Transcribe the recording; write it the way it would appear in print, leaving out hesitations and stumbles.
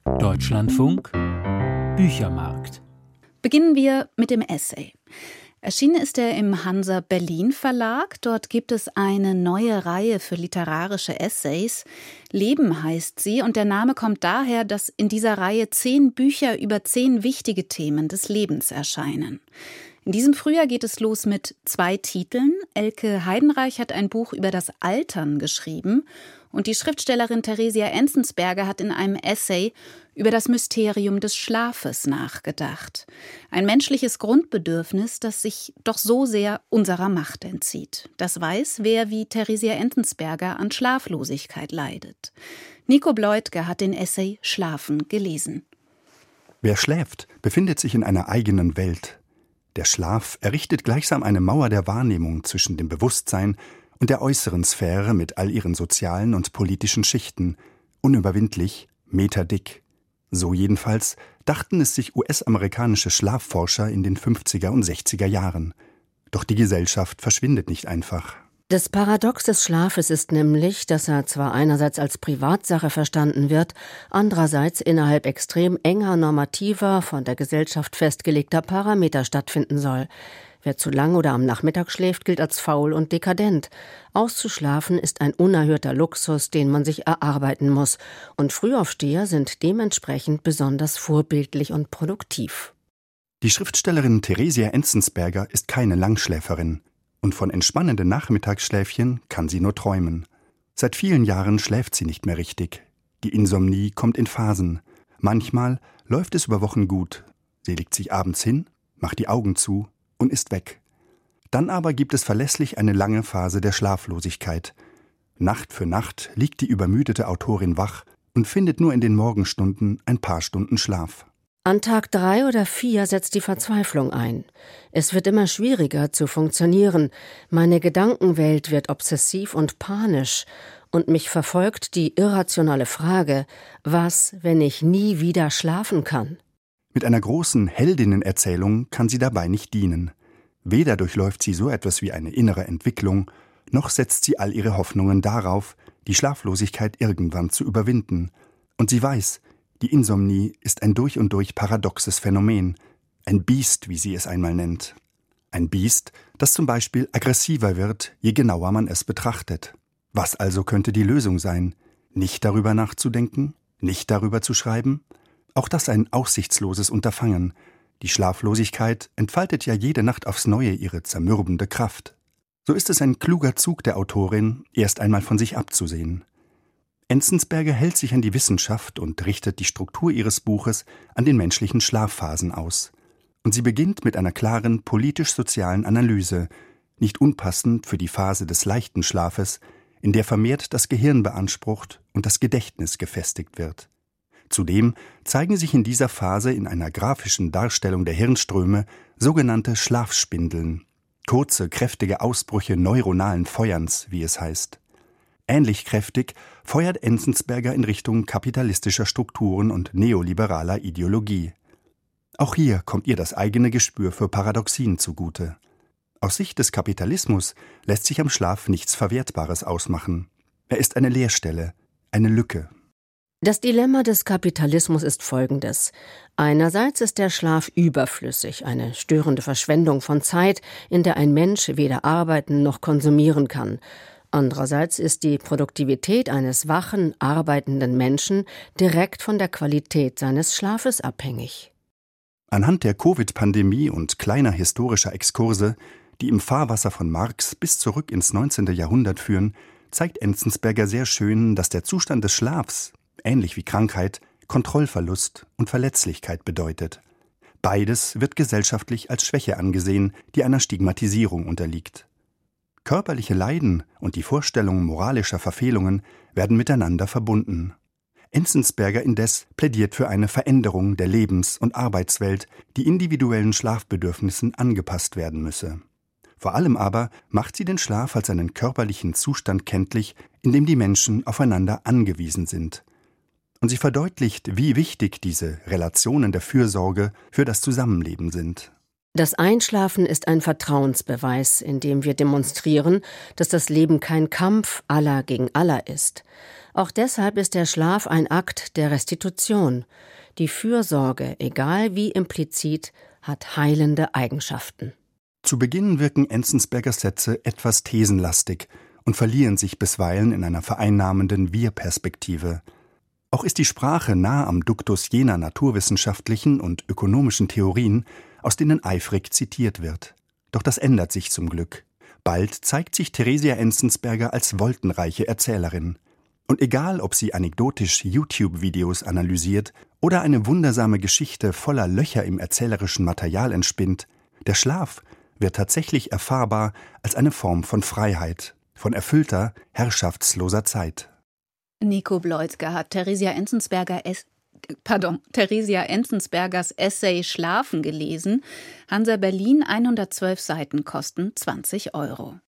Deutschlandfunk Büchermarkt. Beginnen wir mit dem Essay. Erschienen ist er im Hansa Berlin Verlag. Dort gibt es eine neue Reihe für literarische Essays. Leben heißt sie und der Name kommt daher, dass in dieser Reihe 10 Bücher über 10 wichtige Themen des Lebens erscheinen. In diesem Frühjahr geht es los mit 2 Titeln. Elke Heidenreich hat ein Buch über das Altern geschrieben und die Schriftstellerin Theresia Enzensberger hat in einem Essay über das Mysterium des Schlafes nachgedacht. Ein menschliches Grundbedürfnis, das sich doch so sehr unserer Macht entzieht. Das weiß, wer wie Theresia Enzensberger an Schlaflosigkeit leidet. Nico Bleutke hat den Essay Schlafen gelesen. Wer schläft, befindet sich in einer eigenen Welt. Der Schlaf errichtet gleichsam eine Mauer der Wahrnehmung zwischen dem Bewusstsein und der äußeren Sphäre mit all ihren sozialen und politischen Schichten, unüberwindlich, meterdick. So jedenfalls dachten es sich US-amerikanische Schlafforscher in den 50er und 60er Jahren. Doch die Gesellschaft verschwindet nicht einfach. Das Paradox des Schlafes ist nämlich, dass er zwar einerseits als Privatsache verstanden wird, andererseits innerhalb extrem enger normativer, von der Gesellschaft festgelegter Parameter stattfinden soll. Wer zu lang oder am Nachmittag schläft, gilt als faul und dekadent. Auszuschlafen ist ein unerhörter Luxus, den man sich erarbeiten muss. Und Frühaufsteher sind dementsprechend besonders vorbildlich und produktiv. Die Schriftstellerin Theresia Enzensberger ist keine Langschläferin. Und von entspannenden Nachmittagsschläfchen kann sie nur träumen. Seit vielen Jahren schläft sie nicht mehr richtig. Die Insomnie kommt in Phasen. Manchmal läuft es über Wochen gut. Sie legt sich abends hin, macht die Augen zu und ist weg. Dann aber gibt es verlässlich eine lange Phase der Schlaflosigkeit. Nacht für Nacht liegt die übermüdete Autorin wach und findet nur in den Morgenstunden ein paar Stunden Schlaf. An Tag 3 oder 4 setzt die Verzweiflung ein. Es wird immer schwieriger zu funktionieren. Meine Gedankenwelt wird obsessiv und panisch. Und mich verfolgt die irrationale Frage, was, wenn ich nie wieder schlafen kann? Mit einer großen Heldinnenerzählung kann sie dabei nicht dienen. Weder durchläuft sie so etwas wie eine innere Entwicklung, noch setzt sie all ihre Hoffnungen darauf, die Schlaflosigkeit irgendwann zu überwinden. Und sie weiß, die Insomnie ist ein durch und durch paradoxes Phänomen, ein Biest, wie sie es einmal nennt. Ein Biest, das zum Beispiel aggressiver wird, je genauer man es betrachtet. Was also könnte die Lösung sein? Nicht darüber nachzudenken? Nicht darüber zu schreiben? Auch das ein aussichtsloses Unterfangen. Die Schlaflosigkeit entfaltet ja jede Nacht aufs Neue ihre zermürbende Kraft. So ist es ein kluger Zug der Autorin, erst einmal von sich abzusehen. Enzensberger hält sich an die Wissenschaft und richtet die Struktur ihres Buches an den menschlichen Schlafphasen aus. Und sie beginnt mit einer klaren politisch-sozialen Analyse, nicht unpassend für die Phase des leichten Schlafes, in der vermehrt das Gehirn beansprucht und das Gedächtnis gefestigt wird. Zudem zeigen sich in dieser Phase in einer grafischen Darstellung der Hirnströme sogenannte Schlafspindeln, kurze, kräftige Ausbrüche neuronalen Feuerns, wie es heißt. Ähnlich kräftig feuert Enzensberger in Richtung kapitalistischer Strukturen und neoliberaler Ideologie. Auch hier kommt ihr das eigene Gespür für Paradoxien zugute. Aus Sicht des Kapitalismus lässt sich am Schlaf nichts Verwertbares ausmachen. Er ist eine Leerstelle, eine Lücke. Das Dilemma des Kapitalismus ist folgendes. Einerseits ist der Schlaf überflüssig, eine störende Verschwendung von Zeit, in der ein Mensch weder arbeiten noch konsumieren kann. Andererseits ist die Produktivität eines wachen, arbeitenden Menschen direkt von der Qualität seines Schlafes abhängig. Anhand der Covid-Pandemie und kleiner historischer Exkurse, die im Fahrwasser von Marx bis zurück ins 19. Jahrhundert führen, zeigt Enzensberger sehr schön, dass der Zustand des Schlafs, ähnlich wie Krankheit, Kontrollverlust und Verletzlichkeit bedeutet. Beides wird gesellschaftlich als Schwäche angesehen, die einer Stigmatisierung unterliegt. Körperliche Leiden und die Vorstellung moralischer Verfehlungen werden miteinander verbunden. Enzensberger indes plädiert für eine Veränderung der Lebens- und Arbeitswelt, die individuellen Schlafbedürfnissen angepasst werden müsse. Vor allem aber macht sie den Schlaf als einen körperlichen Zustand kenntlich, in dem die Menschen aufeinander angewiesen sind. Und sie verdeutlicht, wie wichtig diese Relationen der Fürsorge für das Zusammenleben sind. Das Einschlafen ist ein Vertrauensbeweis, in dem wir demonstrieren, dass das Leben kein Kampf aller gegen aller ist. Auch deshalb ist der Schlaf ein Akt der Restitution. Die Fürsorge, egal wie implizit, hat heilende Eigenschaften. Zu Beginn wirken Enzensbergers Sätze etwas thesenlastig und verlieren sich bisweilen in einer vereinnahmenden Wir-Perspektive. Auch ist die Sprache nah am Duktus jener naturwissenschaftlichen und ökonomischen Theorien, aus denen eifrig zitiert wird. Doch das ändert sich zum Glück. Bald zeigt sich Theresia Enzensberger als wolkenreiche Erzählerin. Und egal, ob sie anekdotisch YouTube-Videos analysiert oder eine wundersame Geschichte voller Löcher im erzählerischen Material entspinnt, der Schlaf wird tatsächlich erfahrbar als eine Form von Freiheit, von erfüllter, herrschaftsloser Zeit. Nico Bleuzger hat Theresia Enzensbergers Essay Schlafen gelesen. Hansa Berlin, 112 Seiten, kosten 20 €.